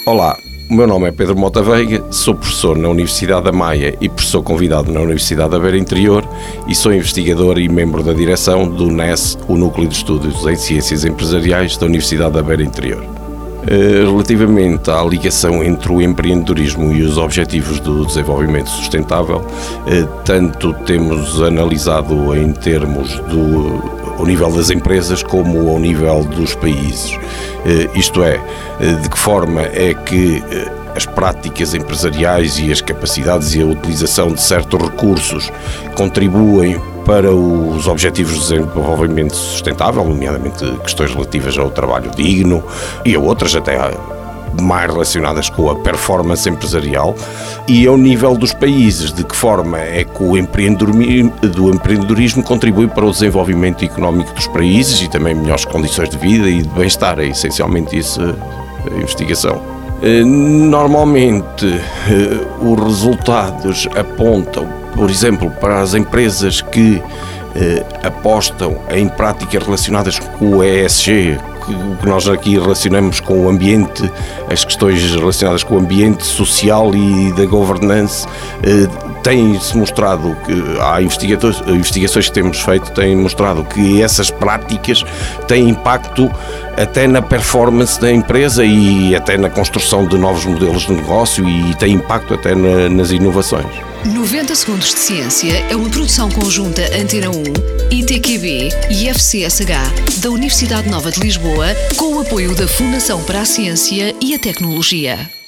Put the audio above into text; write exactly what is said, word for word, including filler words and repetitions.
Olá, o meu nome é Pedro Mota Veiga, sou professor na Universidade da Maia e professor convidado na Universidade da Beira Interior e sou investigador e membro da direção do N E S, o Núcleo de Estudos em Ciências Empresariais da Universidade da Beira Interior. Relativamente à ligação entre o empreendedorismo e os objetivos do desenvolvimento sustentável, tanto temos analisado em termos do ao nível das empresas como ao nível dos países. Isto é, de que forma é que as práticas empresariais e as capacidades e a utilização de certos recursos contribuem para os objetivos de desenvolvimento sustentável, nomeadamente questões relativas ao trabalho digno e a outras até mais relacionadas com a performance empresarial, e ao nível dos países, de que forma é que o empreendedorismo, do empreendedorismo contribui para o desenvolvimento económico dos países e também melhores condições de vida e de bem-estar. É essencialmente isso a investigação. Normalmente os resultados apontam, por exemplo, para as empresas que apostam em práticas relacionadas com o E S G, o que nós aqui relacionamos com o ambiente, as questões relacionadas com o ambiente social e da governance, tem-se mostrado que há investigações que temos feito, têm mostrado que essas práticas têm impacto até na performance da empresa e até na construção de novos modelos de negócio e tem impacto até na, nas inovações. noventa Segundos de Ciência é uma produção conjunta Antena um, I T Q B e F C S H da Universidade Nova de Lisboa, com o apoio da Fundação para a Ciência e a Tecnologia.